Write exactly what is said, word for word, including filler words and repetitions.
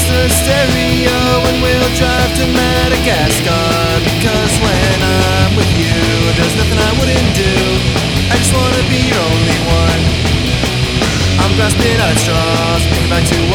the stereo and we'll drive to Madagascar. Because when I'm with you, there's nothing I wouldn't do. I just wanna be your only one. I'm grasping at straws, thinking back to